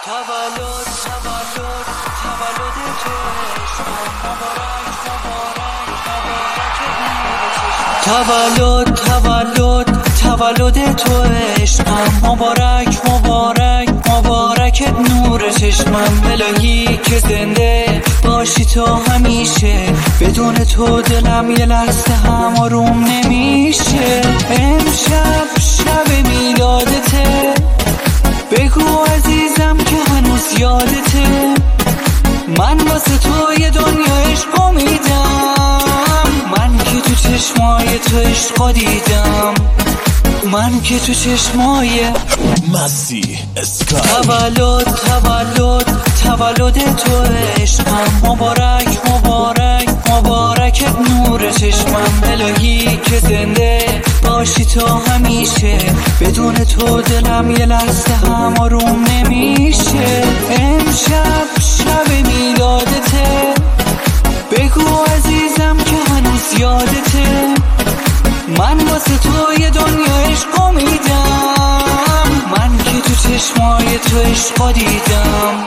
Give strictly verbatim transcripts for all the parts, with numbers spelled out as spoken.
تولد تولد تولد تو عشقم، مبارک مبارک مبارک تولد تو عشقم، مبارک مبارک مبارک نور چشمم. الهی که زنده باشی تو همیشه، بدون تو دلم یه لحظه هم آروم نمیشه. امشب شب میلادته، بگو عزیزم که هنوز یادته، من واسه تو یه دنیا عشق میدم، من که تو چشمای تو عشق دیدم، من که تو چشمای مسیح اسکای. تولد تولد تولد تو عشقم، مبارک مبارک مبارک نور چشمم. الهی که زنده باشی تو همیشه، بدون تو دلم یه لحظه هم آروم نمیشه. امشب شب میلادته، بگو عزیزم که هنوز یادته، من واسه تو یه دنیا عشق میدم، من که تو چشمای تو عشق دیدم.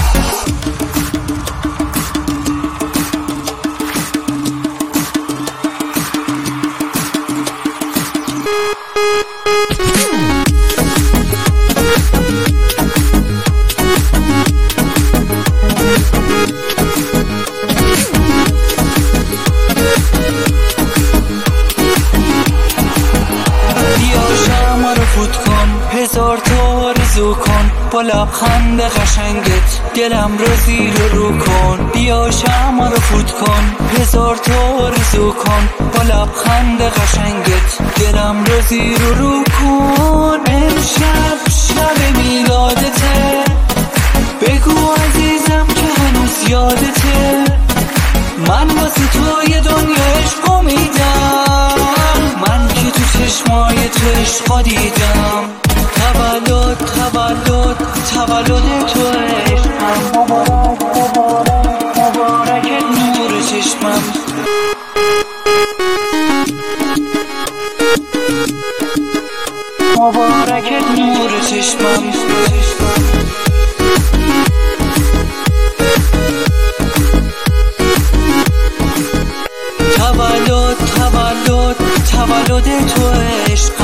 هزار تا آرزو کن با لبخند قشنگت، دلم رو زیر و رو کن. بیا شمع رو فوت کن، هزار تا آرزو کن با لبخند قشنگت، دلم رو زیر و رو کن. امشب شب میلادته، بگو عزیزم که هنوز یادته، من واسه تو یه دنیا عشق میدم، من که تو چشمای تو عشق دیدم. تولد تولد تولد تو عشقم، مبارک مبارک مبارک نور چشمم. مبارک نور چشمم. تولد تولد تولد تو عشقم.